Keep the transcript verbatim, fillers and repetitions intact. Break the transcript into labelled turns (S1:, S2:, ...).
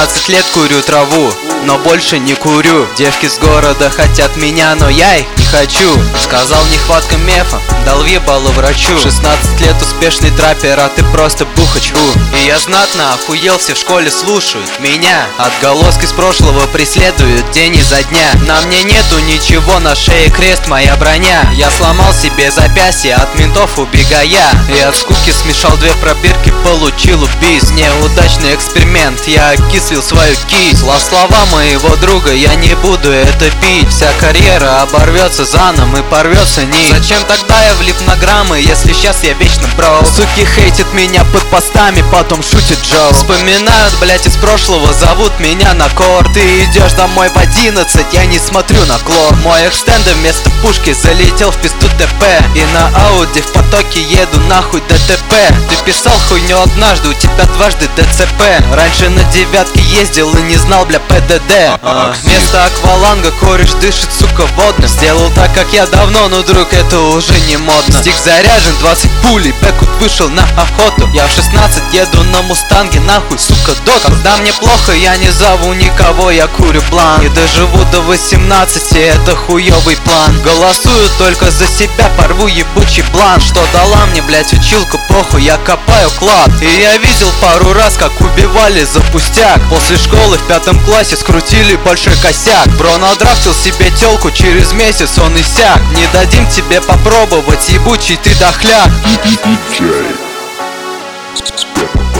S1: шестнадцать лет курю траву, но больше не курю. Девки с города хотят меня, но я их не хочу. Сказал нехватка мефа, дал въебало врачу. шестнадцать лет успешный траппер, а ты просто бухач. У. И я знатно охуел, все в школе слушают меня. Отголоски с прошлого преследуют день изо дня. На мне нету ничего, на шее крест, моя броня. Я сломал себе запястье, от ментов убегая. И от скуки смешал две пробирки, получил убийц. Неудачный эксперимент, я окислил свою кисть. Слова слова моего друга, я не буду это пить. Вся карьера оборвется заново и порвется нить. Зачем тогда я влип на граммы, если сейчас я вечно бро? Суки хейтят меня под постами, потом шутит Джо. Вспоминают, блять, из прошлого, зовут меня на кор. Ты идешь домой в одиннадцать, я не смотрю на клор. Мой экстендер вместо пушки залетел в пизду ТП. И на Ауди в потоке еду нахуй ДТП. Ты писал хуйню однажды, у тебя дважды ДЦП. Раньше на девятке ездил и не знал, бля, ПДД. а, Вместо акваланга кореш дышит, сука, водным. Сделал так, как я давно, но, друг, это уже не модно. Стик заряжен, двадцать пулей, Бэкут вышел на охоту. Я в шестнадцать еду на мустанге, нахуй, сука, дот. Когда мне плохо, я не зову никого, я курю блант. И доживу до восемнадцати, это хуёвый план. Голосую только за себя, порву ебучий блант. Что дала мне, блять, училка, похуй, я копаю клад. И я видел пару раз, как убивали за пустяк. После школы в пятом классе скрутили большой косяк. Бро надрафтил себе телку, через месяц он иссяк. Не дадим тебе попробовать, ебучий ты дохляк.
S2: Диджей.